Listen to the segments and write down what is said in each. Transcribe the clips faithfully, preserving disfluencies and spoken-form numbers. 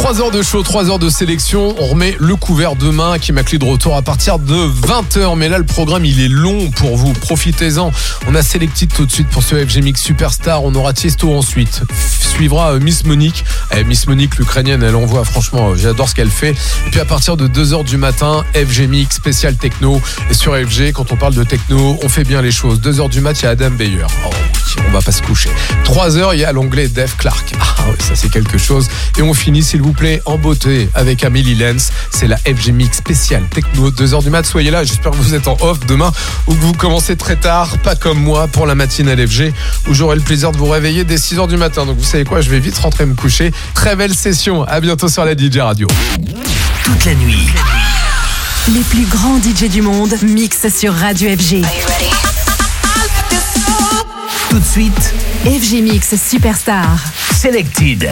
trois heures de show, trois heures de sélection. On remet le couvert demain. Kim Maclé de retour à partir de vingt heures. Mais là, le programme, il est long pour vous. Profitez-en. On a Selected tout de suite pour ce F G Mix Superstar. On aura Tiesto ensuite. Suivra Miss Monique. Eh, Miss Monique, l'Ukrainienne, elle envoie. Franchement, j'adore ce qu'elle fait. Et puis à partir de deux heures du matin, F G Mix spécial techno. Et sur F G, quand on parle de techno, on fait bien les choses. deux heures du mat, il y a Adam Beyer. Oh, on va pas se coucher. trois heures, il y a l'onglet Dave Clark. Ah oui, ça c'est quelque chose. Et on finit, s'il vous plaît, en beauté avec Amélie Lenz. C'est la F G Mix spéciale techno. deux heures du mat, soyez là. J'espère que vous êtes en off demain ou que vous commencez très tard, pas comme moi pour la matinale F G où j'aurai le plaisir de vous réveiller dès six heures du matin. Donc vous savez quoi, je vais vite rentrer me coucher. Très belle session. À bientôt sur la D J Radio. Toute la nuit. Les plus grands D J du monde mixent sur Radio F G. Tout de suite, F G Mix Superstar. Selected.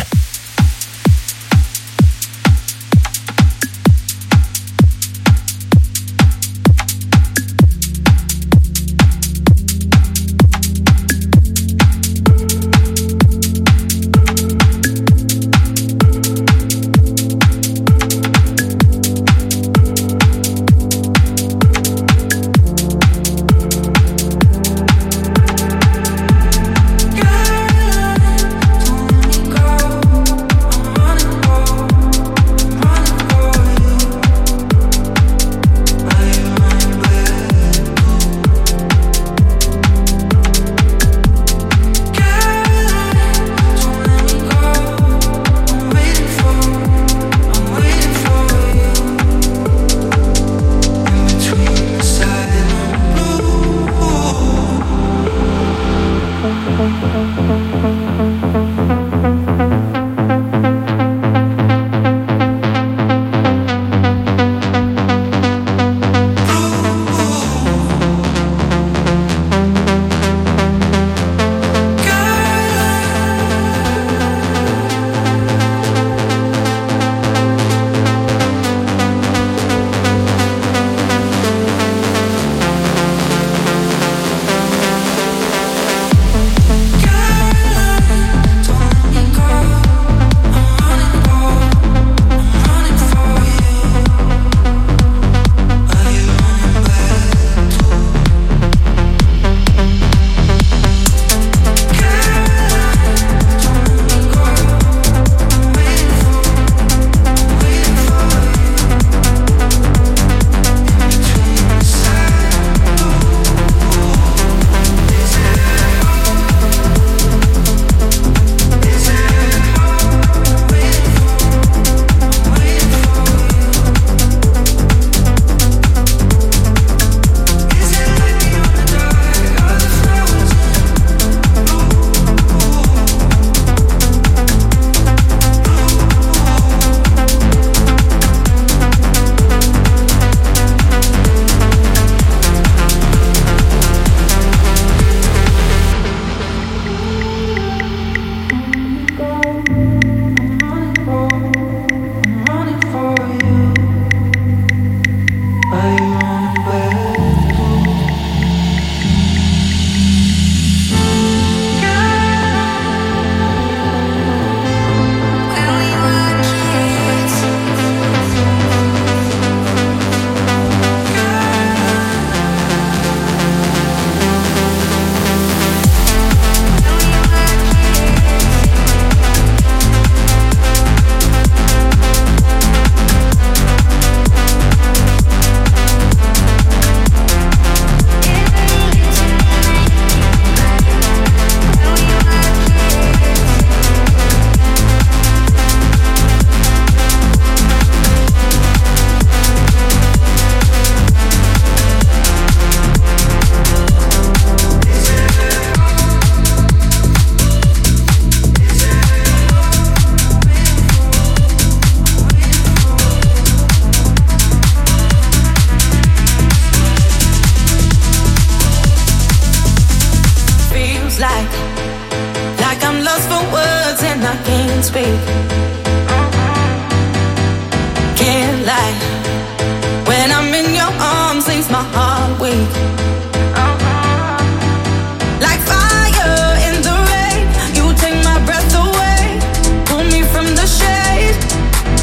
speak. Can't lie. When I'm in your arms, leaves my heart weak. Like fire in the rain, you take my breath away. Pull me from the shade.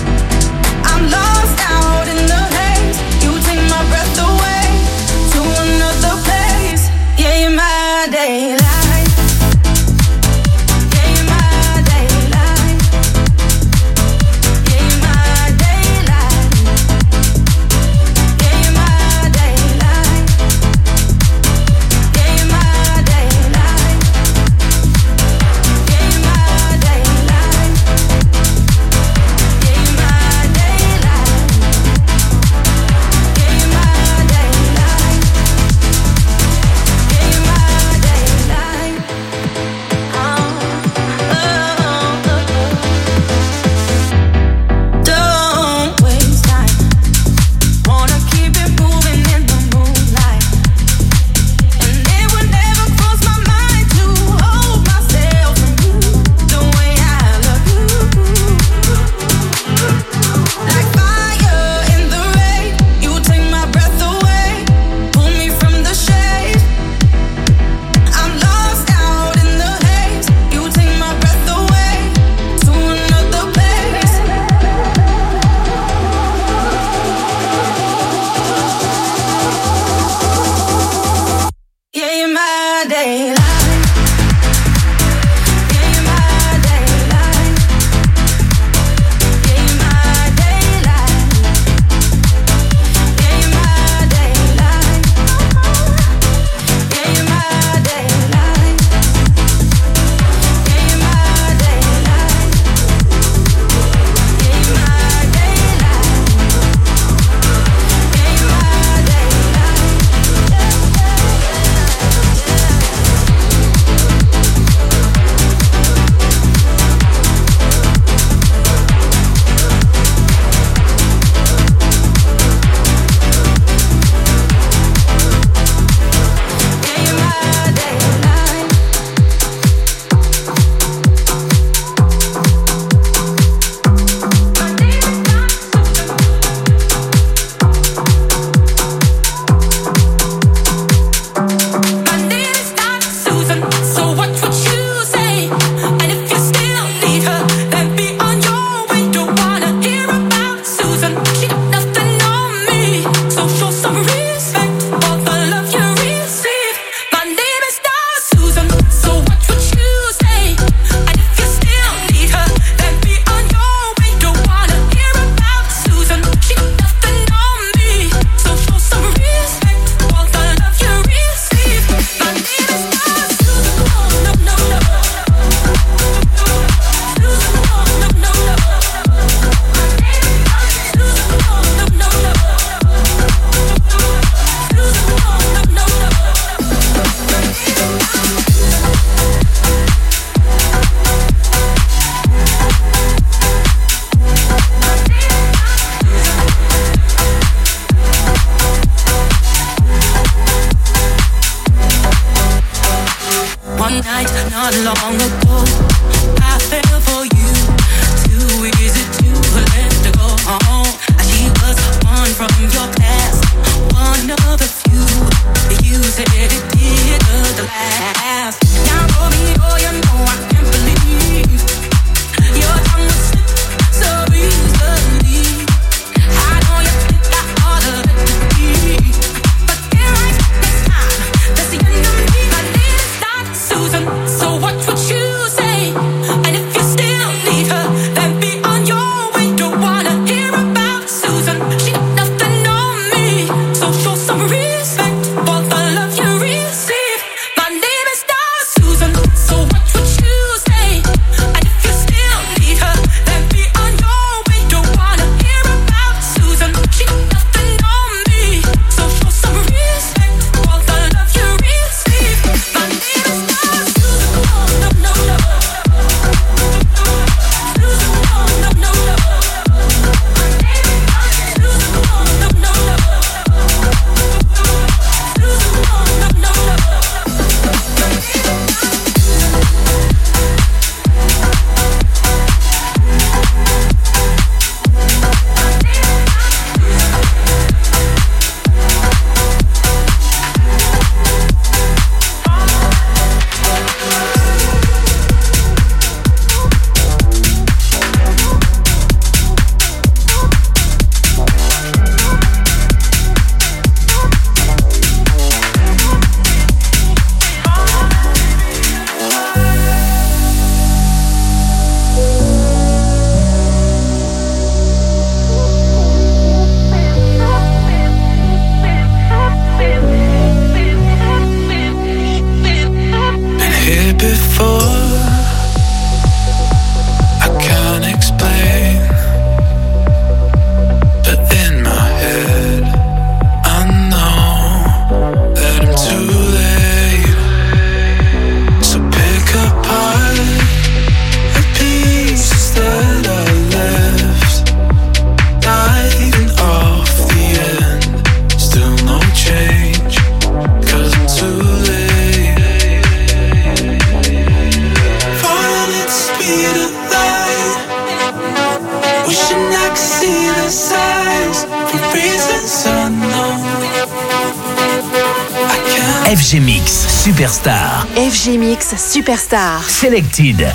F G Mix Superstar. F G Mix Superstar. Selected.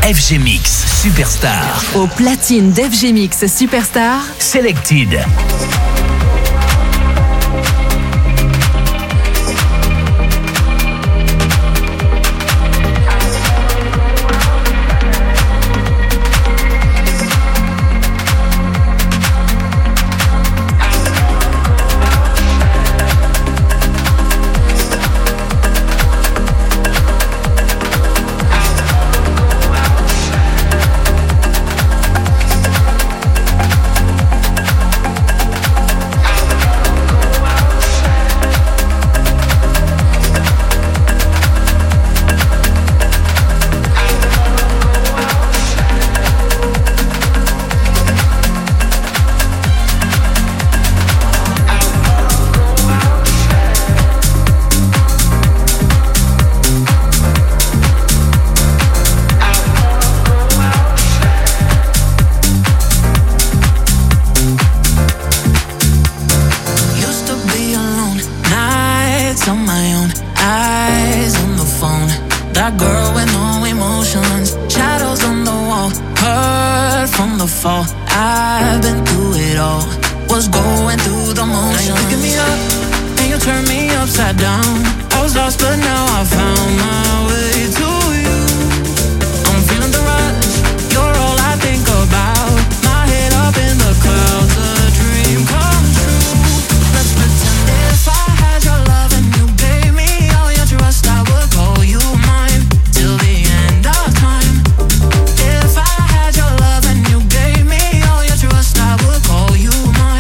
F G Mix Superstar. Au platine d'F G Mix Superstar, Selected.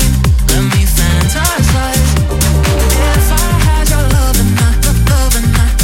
If I had your love enough, love enough.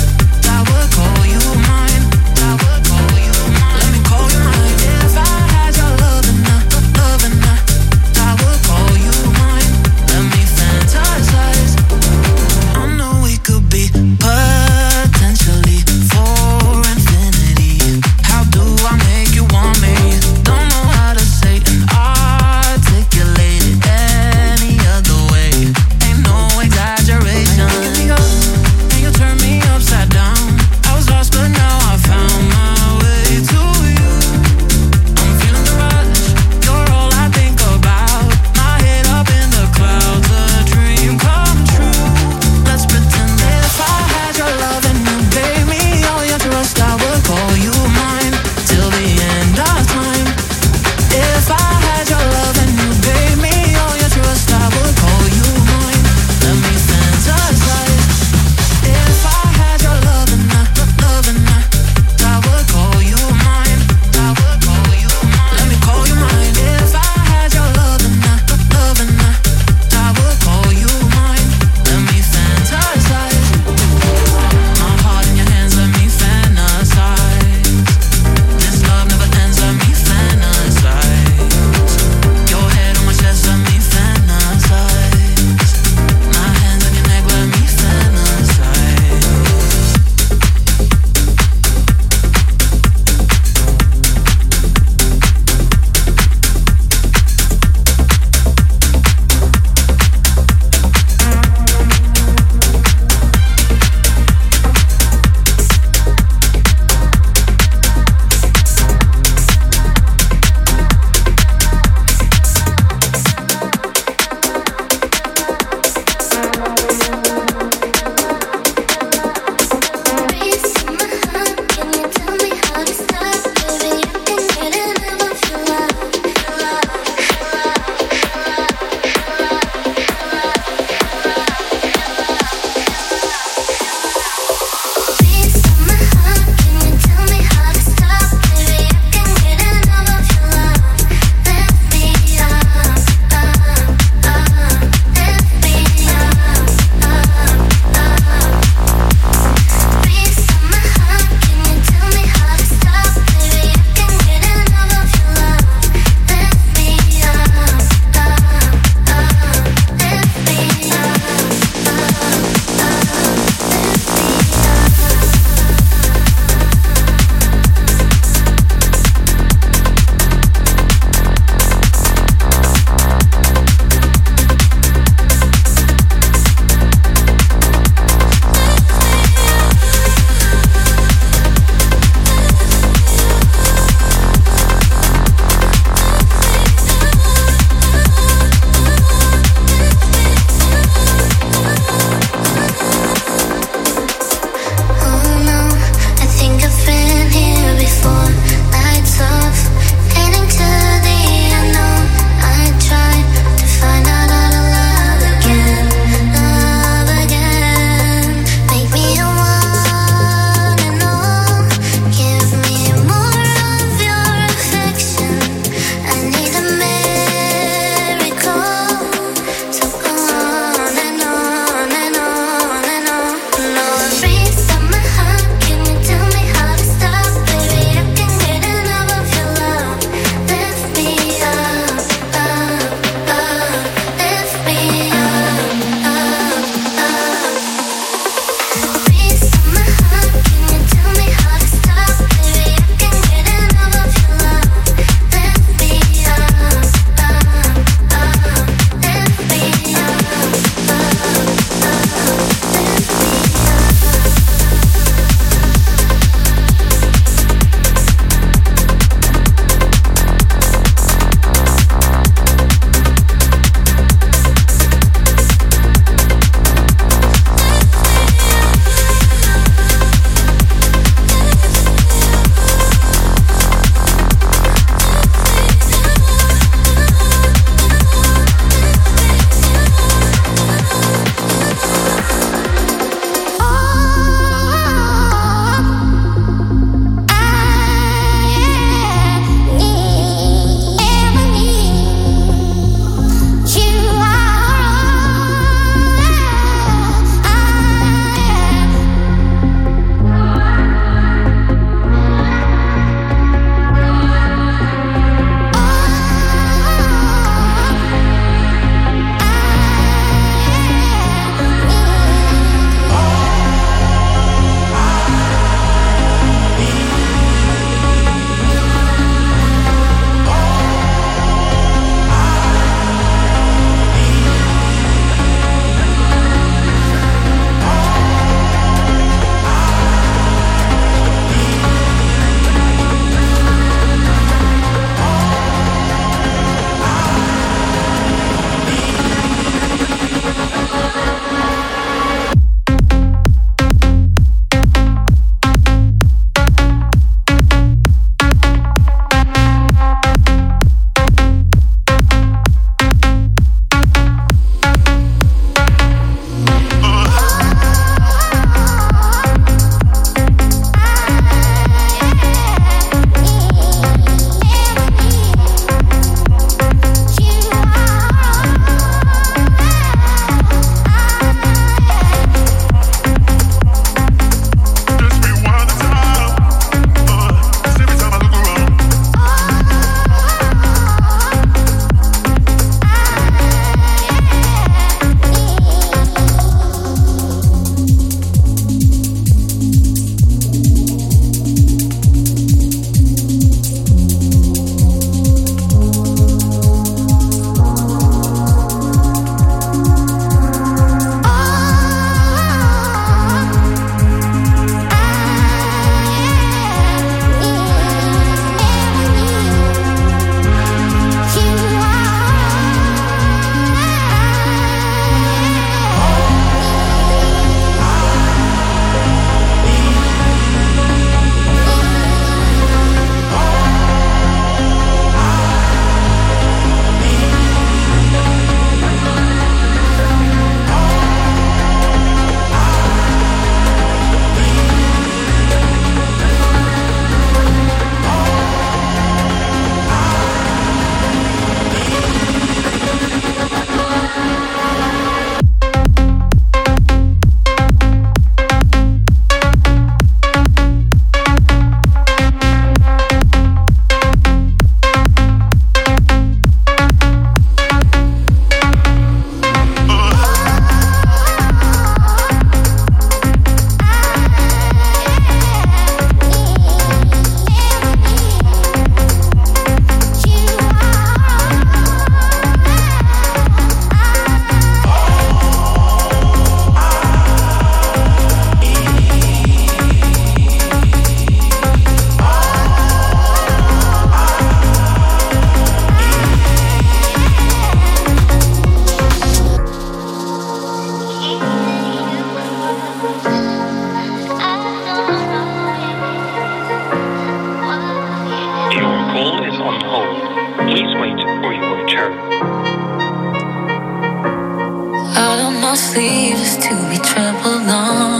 my sleeve just to be trampled on.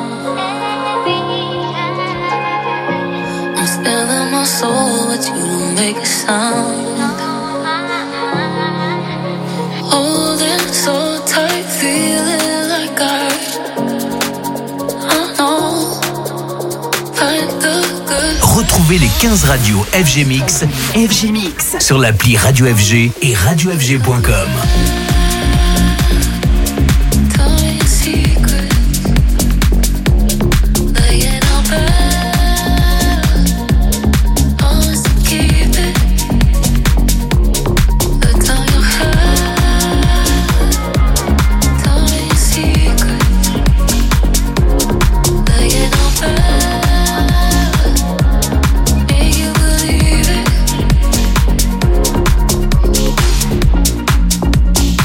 I'm spilling my soul, but you don't make a sound. Holding so tight, feeling like I, I know, find the good. Retrouvez les quinze radios F G Mix, F G Mix sur l'appli Radio F G et radio f g point com. Believe it.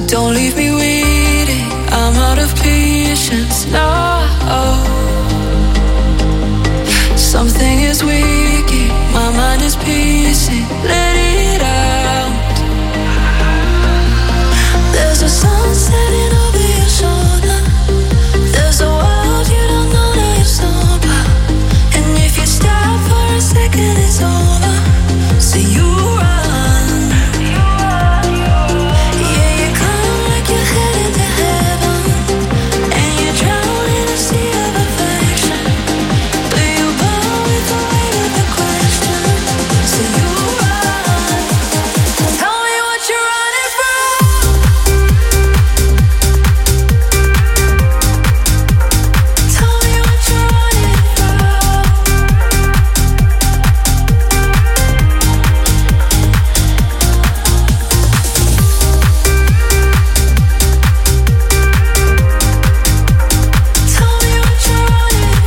don't leave me waiting. I'm out of patience now. Something is waking, my mind is pacing. Let it out. There's a sun setting over your shoulder. There's a world you don't know that you're sober. And if you stop for a second, it's over. So you run. Yeah, you come like you're headed to heaven. And you drown in a sea of affection. But you bow with the weight of the question. So you run. Tell me what you're running from. Tell me what you're running from. Tell me what you're running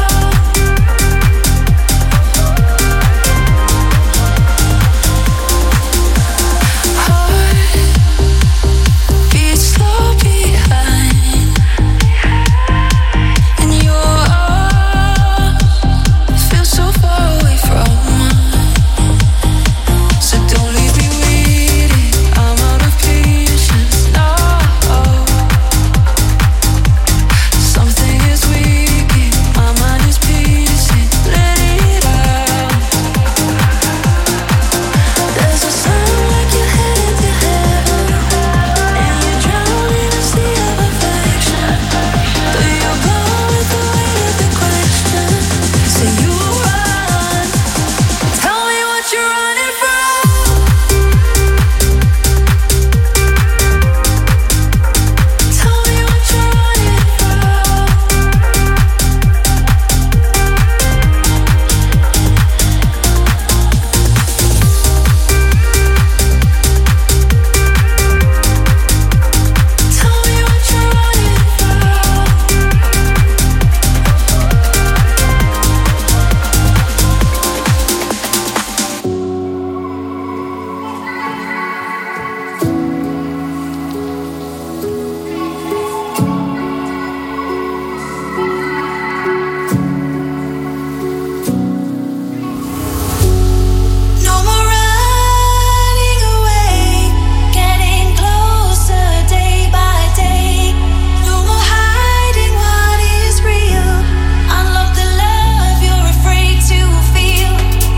from. Heart beats slow behind, and your arms feel so far away from mine. So don't leave me waiting. I'm out of patience now. Something is waking, my mind is pacing. Let it out. There's a sun like you're headed to heaven, and you drown in a sea of affection. But you go with the weight of the question. So you run. Tell me what you're running from. Tell me what you're running from. Tell me what you're running No more running away, getting closer day by day. No more hiding what is real. Unlock the love you're afraid to feel.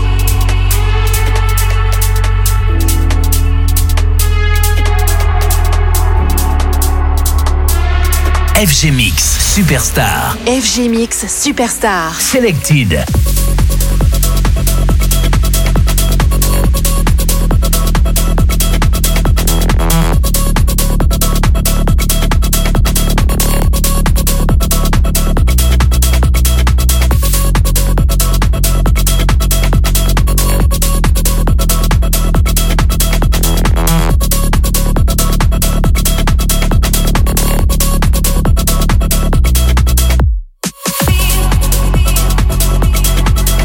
F G Mix Superstar F G Mix Superstar. Selected. Feel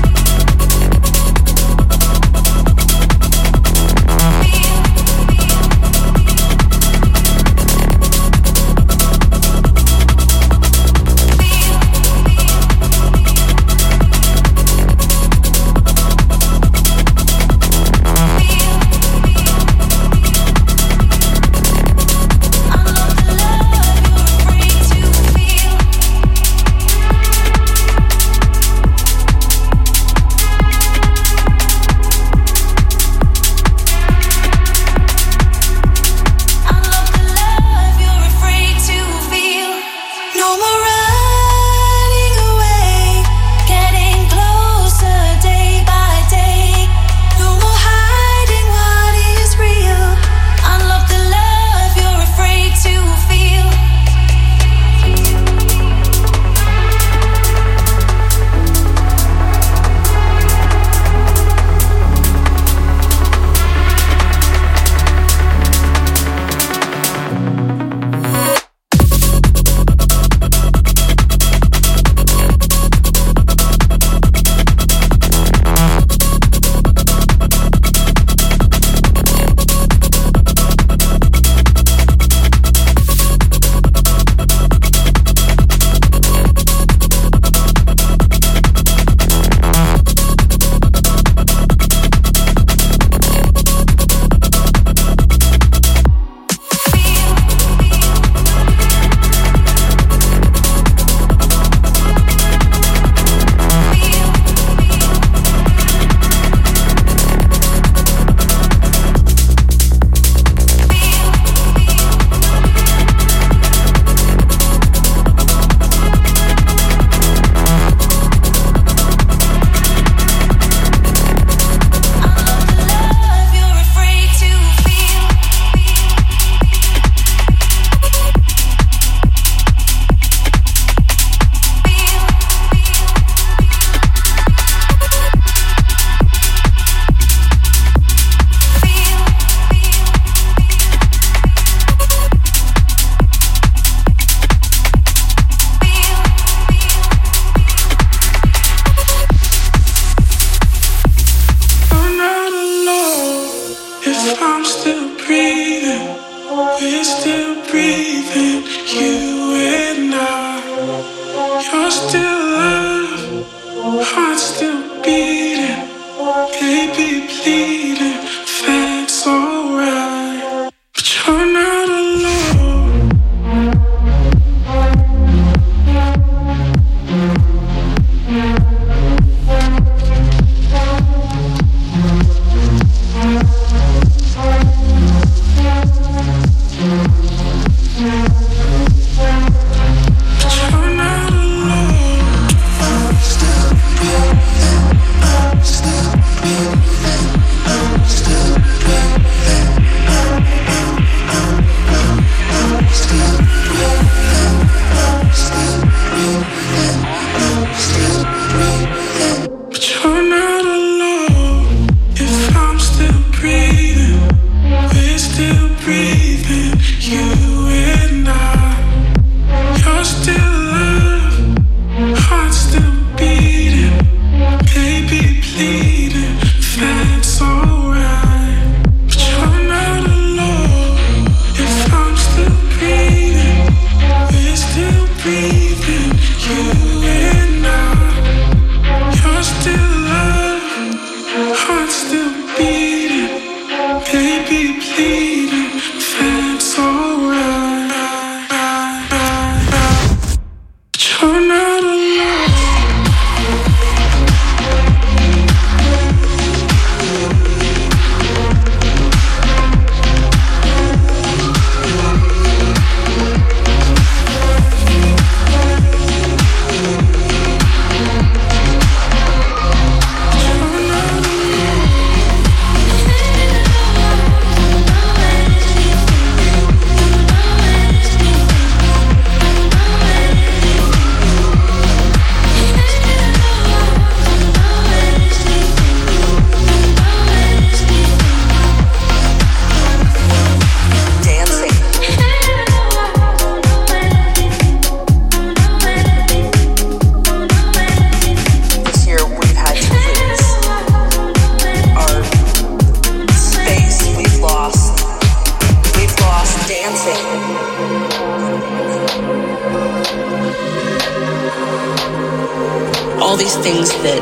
things that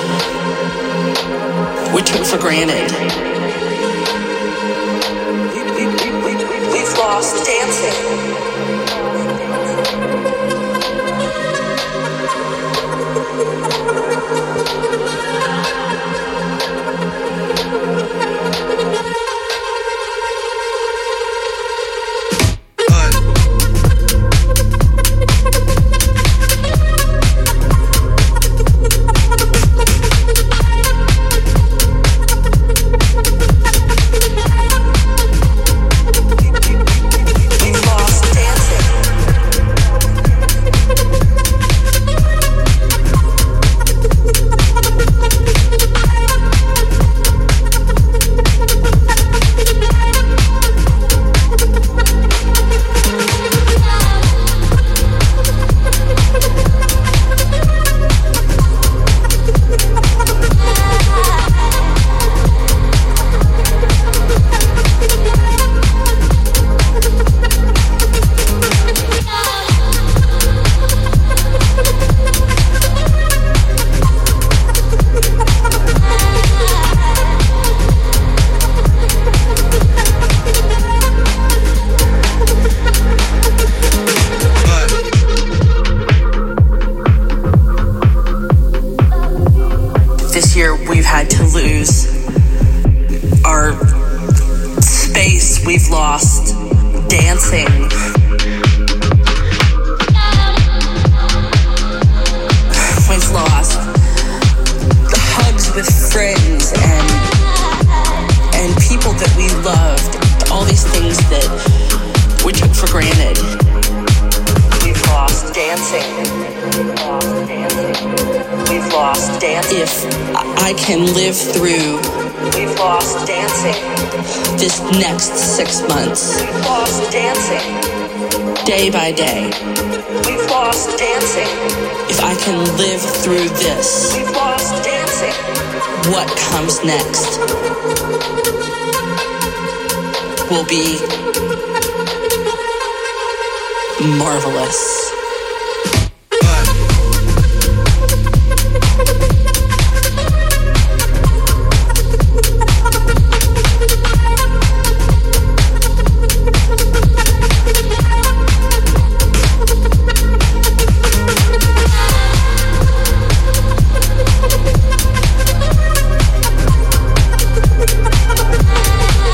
we took for granted. We've lost dancing. We've lost dancing. We've lost the hugs with friends and and people that we loved. All these things that we took for granted. We've lost dancing. We've lost dancing. If I can live through, we've lost dancing. This next six months. We've lost dancing. Day by day. We've lost dancing. If I can live through this. We've lost dancing. What comes next will be marvelous.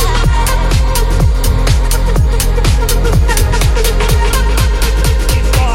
We've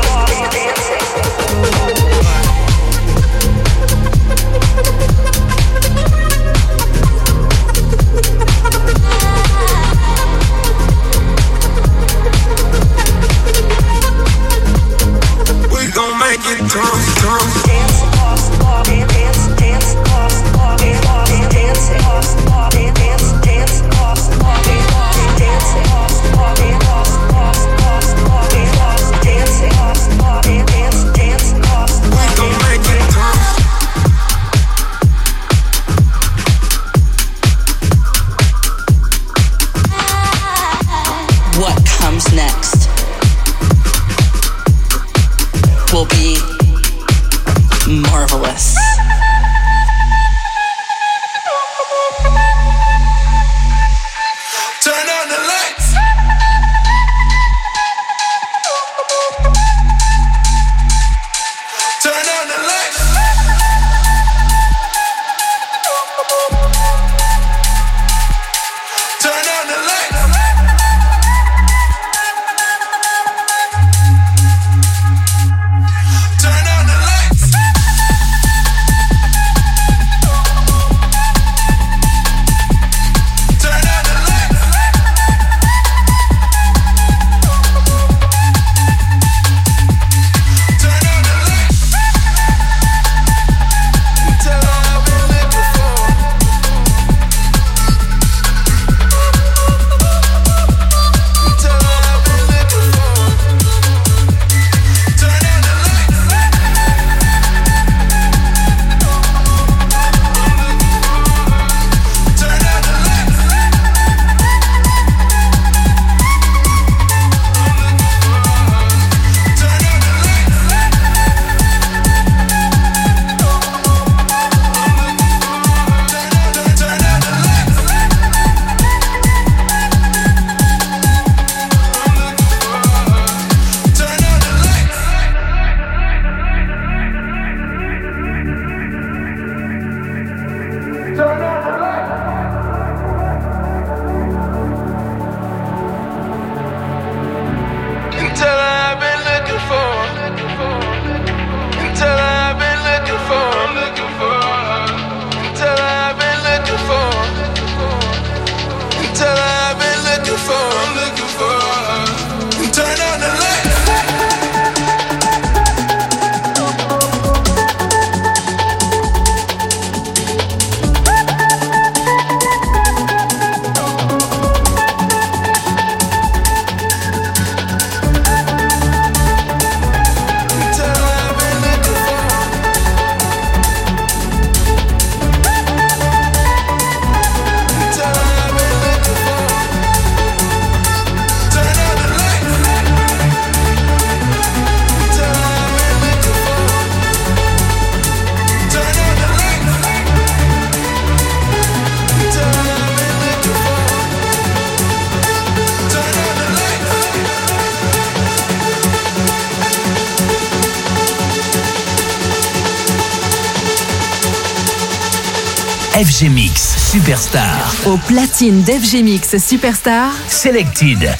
F G Mix Superstar. Au platine d'F G Mix Superstar. Selected.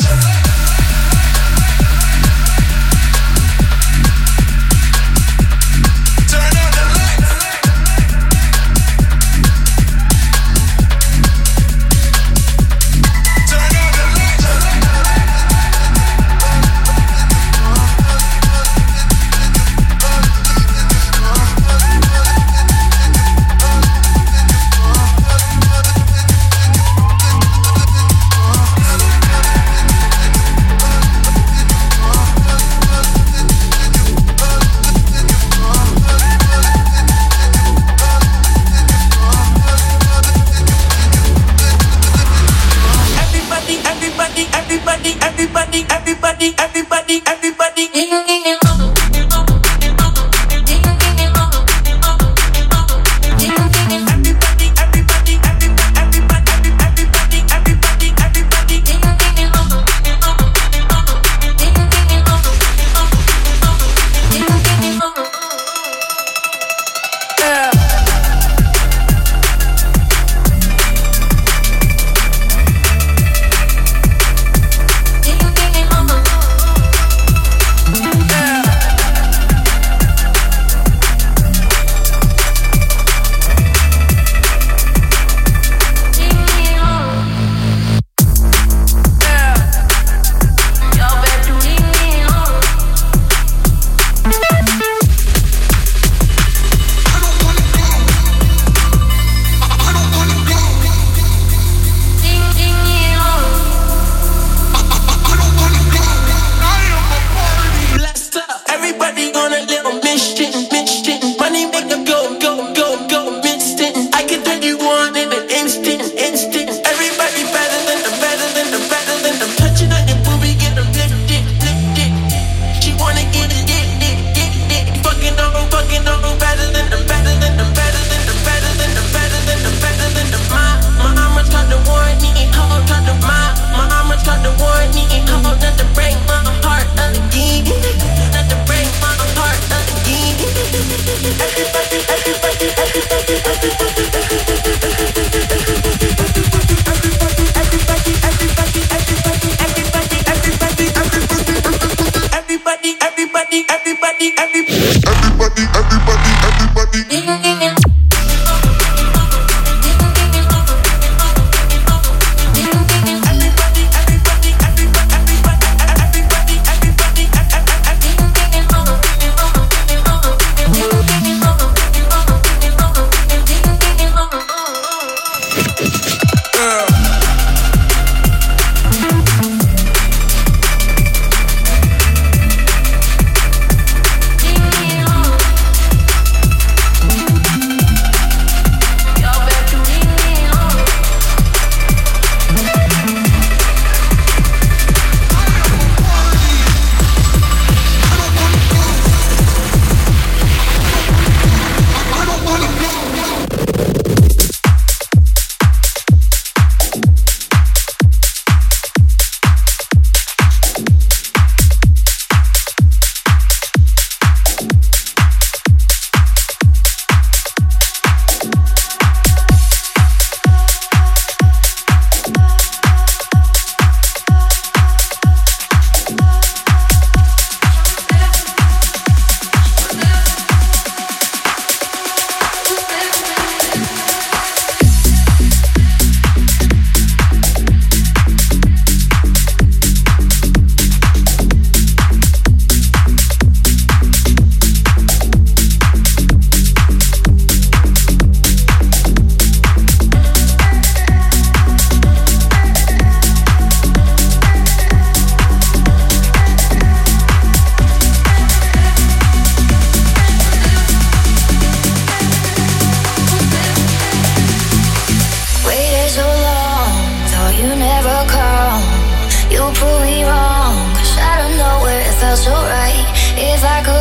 felt so right. If I could